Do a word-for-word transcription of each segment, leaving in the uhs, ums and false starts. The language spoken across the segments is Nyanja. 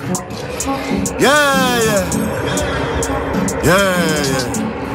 Yeah, yeah. Yeah, yeah.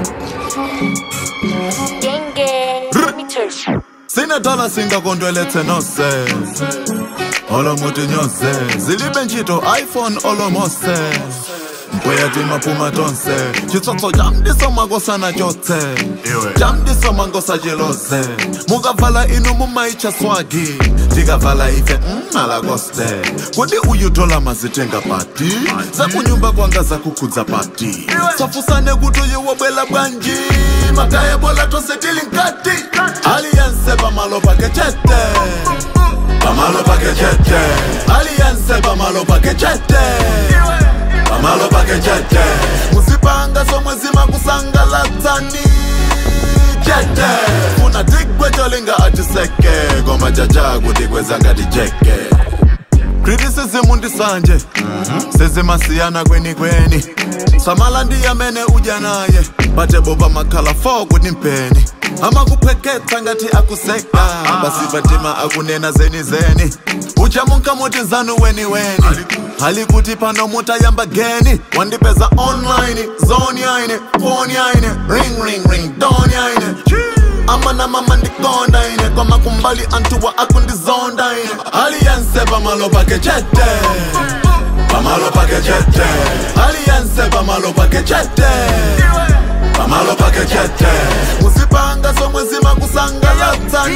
Gang gang, let me touch you. Sina dollar singa kondwelethe no sense. Olomuthi nyose. Zilibe njito iPhone olomose. Uyathi maphuma tonse. Chitsotso jam disoma ngosana jothe. Jam disoma ngosa jelose. Mukavala inu mumaicha swagi. Tikavala ife mala goste. Kodi uyutola mazitenga party. Zakunyumba kwanga zakukudza party. Safusane kuto yewobela bwanji. Makaya bola tosetili nkati. Alianse bamalo pakechete. Bamalo pakechete. Alianse bamalo pakechete. Bamalo pakechete. Musipanga somwezima kusangalatsani. Chete. Una digwe jolinga atiseke. Goma jaja kudikweza ngati jeke. Criticism undisanje. Seze masiyana kweni kweni. Samala ndiya mene uja naye. Bate boba makala fogu nimpeni. Ama kupeketa ngati akuseka. Basi batima akunena zeni zeni. Ucha munka muti zanu weni weni. Halikuti pano muta yamba geni. Wandipeza online, zone yaine, phone yaine. Ring ring ring, don yaine. Ama na mama ndikonda ine. Kwa makumbali antuwa akundi zonda ine. Alianse bamalo pakechete. Bamalo pakechete. Alianse bamalo pakechete. Bamalo pakechete. Musipanga somwezima kusangalatsani.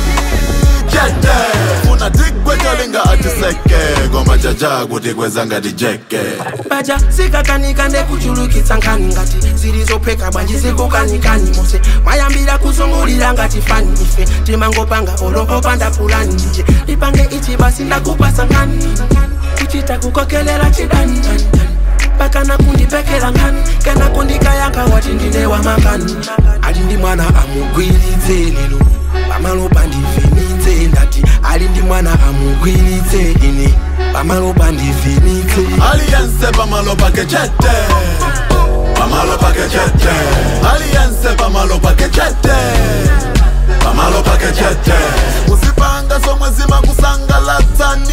Chete. Una digwe jolinga atiseke. Goma jaja kudikweza ngati jeke. Baja sikakanika ndekuchulukitsa nkani ngati zilizopeka bwanji zikukanikani mose mayambira kuzungulira ngati fani ife timangopanga olopopanda kulani nje lipange ichi basi ndakupasa nkani kuchita kukokelela chidani pakana kundipekela nkani kana kundikayanga wati ndinewa makani ali ndi mwana amugwiritse lero pamalopa ndivinitse ndati ali ndi mwana amugwiritse ine pamalopa ndivinitse Alianse bamalo pakechete. Bamalo pakechete. Alianse bamalo pakechete. Bamalo pakechete. Musipanga somwezima kusangalatsani.